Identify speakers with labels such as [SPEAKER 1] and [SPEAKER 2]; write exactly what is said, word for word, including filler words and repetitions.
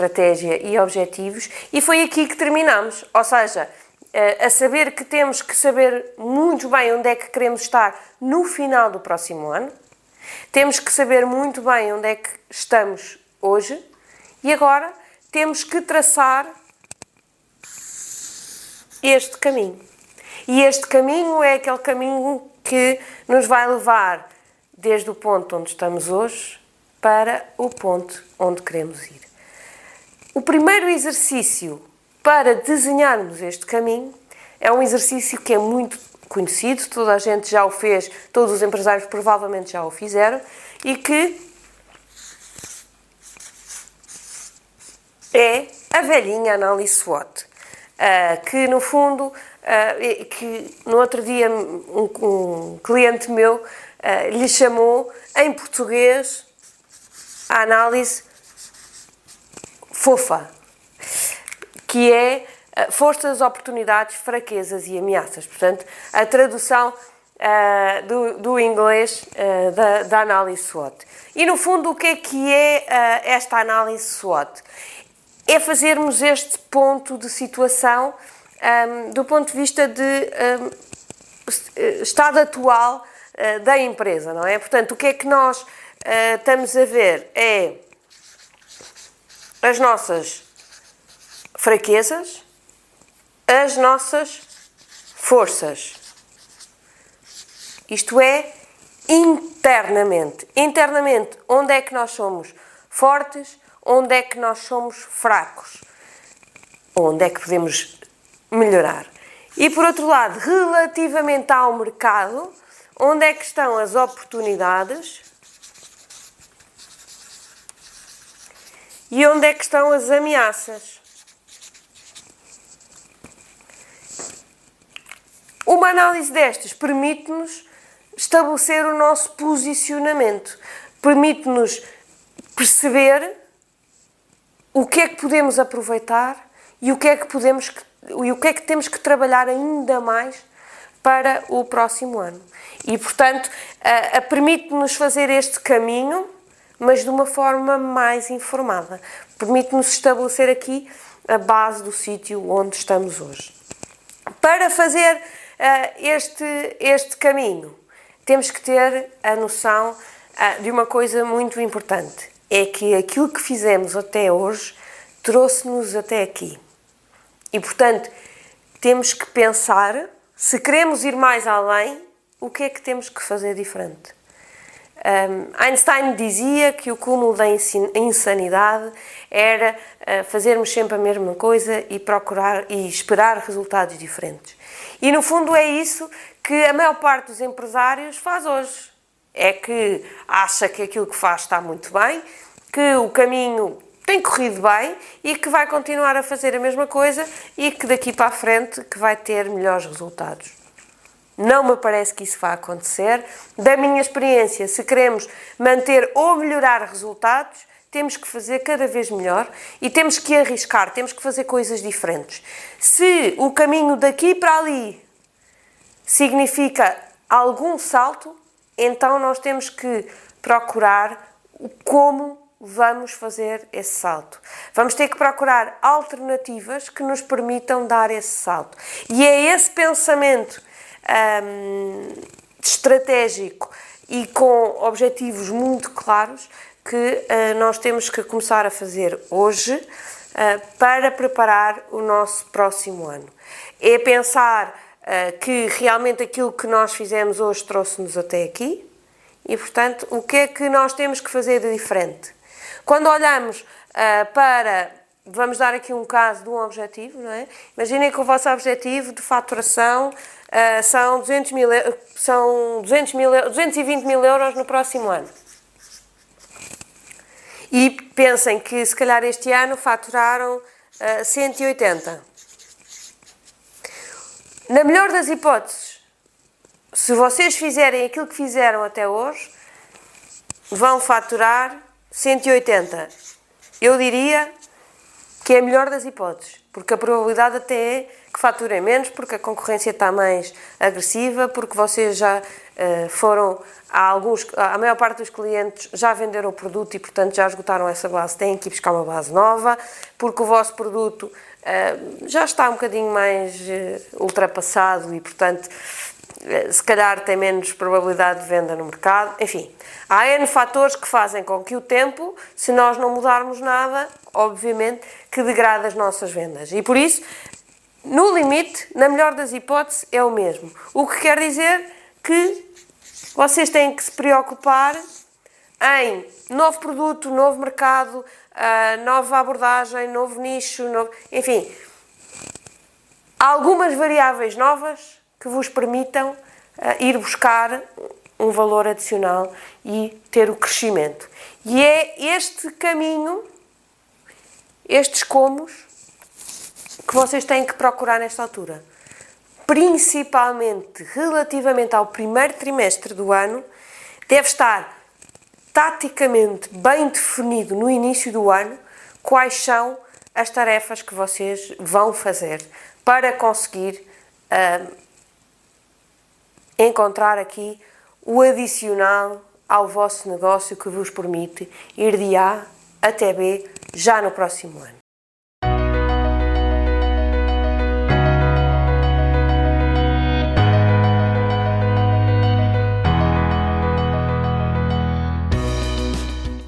[SPEAKER 1] estratégia e objetivos, e foi aqui que terminamos, ou seja, a saber que temos que saber muito bem onde é que queremos estar no final do próximo ano, temos que saber muito bem onde é que estamos hoje e agora temos que traçar este caminho. E este caminho é aquele caminho que nos vai levar desde o ponto onde estamos hoje para o ponto onde queremos ir. O primeiro exercício para desenharmos este caminho é um exercício que é muito conhecido, toda a gente já o fez, todos os empresários provavelmente já o fizeram, e que é a velhinha análise SWOT, uh, que no fundo, uh, que no outro dia um, um cliente meu uh, lhe chamou em português a análise fofa, que é uh, forças, oportunidades, fraquezas e ameaças. Portanto, a tradução uh, do, do inglês uh, da, da análise SWOT. E no fundo, o que é que é uh, esta análise SWOT? É fazermos este ponto de situação um, do ponto de vista de um, estado atual uh, da empresa, não é? Portanto, o que é que nós uh, estamos a ver é as nossas fraquezas, as nossas forças. Isto é, internamente. Internamente, onde é que nós somos fortes, onde é que nós somos fracos, onde é que podemos melhorar. E por outro lado, relativamente ao mercado, onde é que estão as oportunidades e onde é que estão as ameaças. Uma análise destas permite-nos estabelecer o nosso posicionamento, permite-nos perceber o que é que podemos aproveitar e o que é que podemos e o que é que temos que trabalhar ainda mais para o próximo ano. E, portanto, a, a permite-nos fazer este caminho, mas de uma forma mais informada. Permite-nos estabelecer aqui a base do sítio onde estamos hoje. Para fazer uh, este, este caminho, temos que ter a noção uh, de uma coisa muito importante. É que aquilo que fizemos até hoje trouxe-nos até aqui. E, portanto, temos que pensar, se queremos ir mais além, o que é que temos que fazer diferente. Um, Einstein dizia que o cúmulo da insanidade era uh, fazermos sempre a mesma coisa e procurar e esperar resultados diferentes. E, no fundo, é isso que a maior parte dos empresários faz hoje. É que acha que aquilo que faz está muito bem, que o caminho tem corrido bem e que vai continuar a fazer a mesma coisa e que daqui para a frente que vai ter melhores resultados. Não me parece que isso vá acontecer. Da minha experiência, se queremos manter ou melhorar resultados, temos que fazer cada vez melhor e temos que arriscar, temos que fazer coisas diferentes. Se o caminho daqui para ali significa algum salto, então nós temos que procurar como vamos fazer esse salto. Vamos ter que procurar alternativas que nos permitam dar esse salto. E é esse pensamento hum, estratégico e com objetivos muito claros que uh, nós temos que começar a fazer hoje uh, para preparar o nosso próximo ano. É pensar uh, que realmente aquilo que nós fizemos hoje trouxe-nos até aqui e, portanto, o que é que nós temos que fazer de diferente? Quando olhamos uh, para, vamos dar aqui um caso de um objetivo, não é? Imaginem que o vosso objetivo de faturação uh, são, duzentos mil, são duzentos mil, duzentos e vinte mil euros no próximo ano. E pensem que se calhar este ano faturaram uh, cento e oitenta. Na melhor das hipóteses, se vocês fizerem aquilo que fizeram até hoje, vão faturar cento e oitenta. Eu diria que é a melhor das hipóteses, porque a probabilidade até é que faturem menos, porque a concorrência está mais agressiva, porque vocês já uh, foram, a, alguns, a maior parte dos clientes já venderam o produto e, portanto, já esgotaram essa base, têm que ir buscar uma base nova, porque o vosso produto uh, já está um bocadinho mais uh, ultrapassado e, portanto, uh, se calhar tem menos probabilidade de venda no mercado. Enfim, há N fatores que fazem com que o tempo, se nós não mudarmos nada, obviamente, que degrada as nossas vendas. E por isso, no limite, na melhor das hipóteses, é o mesmo. O que quer dizer que vocês têm que se preocupar em novo produto, novo mercado, uh, nova abordagem, novo nicho, novo... enfim, algumas variáveis novas que vos permitam uh, ir buscar um valor adicional e ter o crescimento. E é este caminho, estes comos, que vocês têm que procurar nesta altura. Principalmente relativamente ao primeiro trimestre do ano, deve estar taticamente bem definido no início do ano quais são as tarefas que vocês vão fazer para conseguir uh, encontrar aqui o adicional ao vosso negócio que vos permite ir de A até B já no próximo ano.